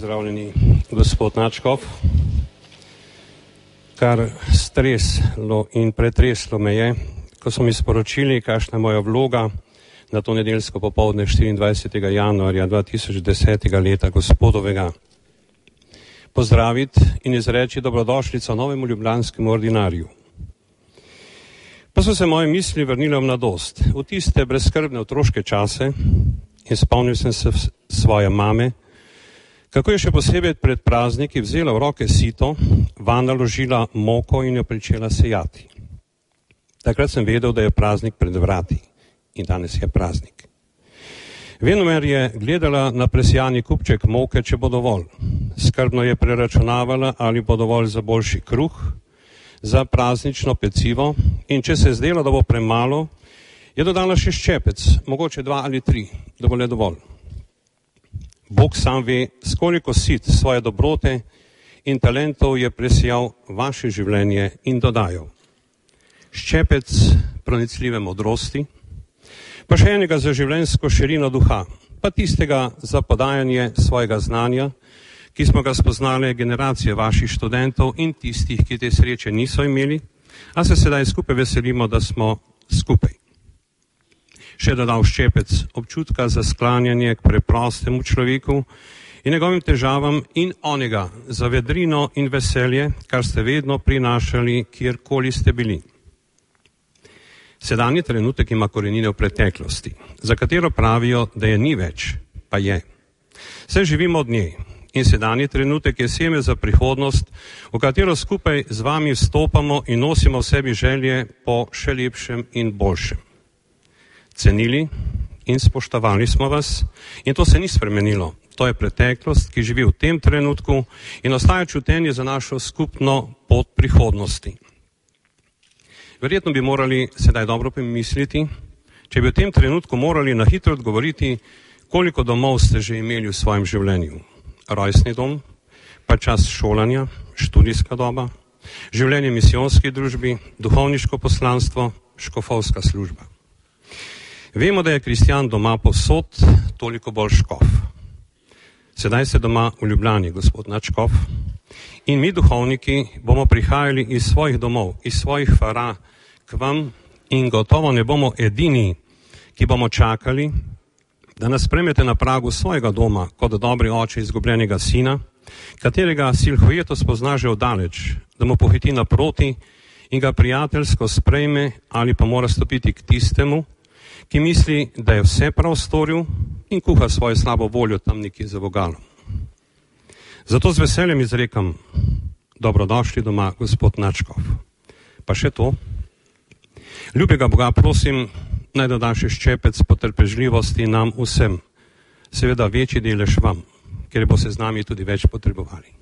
pozdravljeni, gospod Načkov. Kar streslo in pretreslo me je, ko so mi sporočili, kakšna je moja vloga na to nedeljsko popoldne 24. januarja 2010. leta gospodovega. Pozdraviti in izreči dobrodošlico novemu ljubljanskemu ordinarju. Pa so se moje misli vrnile v mladost, v tiste brezskrbne otroške čase in spomnil sem se svoje mame, kako je še posebej pred prazniki vzela v roke sito, vanj naložila moko in jo pričela sejati. Takrat sem vedel, da je praznik pred vrati in danes je praznik. Venomer je gledala na presijani kupček moke, če bo dovolj. Skrbno je preračunavala, ali bo dovolj za boljši kruh, za praznično pecivo in če se je zdelo, da bo premalo, je dodala še ščepec, mogoče 2 ali 3, da bo le dovolj. Bog sam ve, s koliko sit svoje dobrote in talentov je presijal vaše življenje in dodajal. Ščepec pronicljive modrosti, pa še enega za življenjsko širino duha, pa tistega za podajanje svojega znanja, ki smo ga spoznali generacije vaših študentov in tistih, ki te sreče niso imeli, a se sedaj skupaj veselimo, da smo skupaj. Še dodal ščepec občutka za sklanjanje k preprostemu človeku in njegovim težavam in onega za vedrino in veselje, kar ste vedno prinašali, kjerkoli ste bili. Sedanji trenutek ima korenine v preteklosti, za katero pravijo, da je ni več, pa je. Saj živimo od nje in sedanji trenutek je seme za prihodnost, v katero skupaj z vami vstopamo in nosimo v sebi želje po še lepšem in boljšem. Cenili in spoštovali smo vas in to se ni spremenilo. To je preteklost, ki živi v tem trenutku in ostaja čutenje za našo skupno pot prihodnosti. Verjetno bi morali sedaj dobro pomisliti, če bi v tem trenutku morali na hitro odgovoriti, koliko domov ste že imeli v svojem življenju. Rojstni dom, pa čas šolanja, študijska doba, življenje misijonski družbi, duhovniško poslanstvo, škofovska služba. Vemo, da je kristjan doma povsod, toliko bolj škof. Sedaj ste doma v Ljubljani, gospod Načkov, in mi duhovniki bomo prihajali iz svojih domov, iz svojih fara k vam in gotovo ne bomo edini, ki bomo čakali, da nas spremete na pragu svojega doma kot dobri oče izgubljenega sina, katerega silhujeto spozna že oddaleč, da mu pohiti naproti in ga prijateljsko sprejme ali pa mora stopiti k tistemu, ki misli, da je vse prav storil in kuha svojo slabo voljo tam nekje za vogalom. Zato z veseljem izrekam, dobrodošli doma, gospod Načkov. Pa še to, ljubega Boga prosim, naj doda še ščepec potrpežljivosti nam vsem, seveda večji delež vam, ker bo se z nami tudi več potrebovali.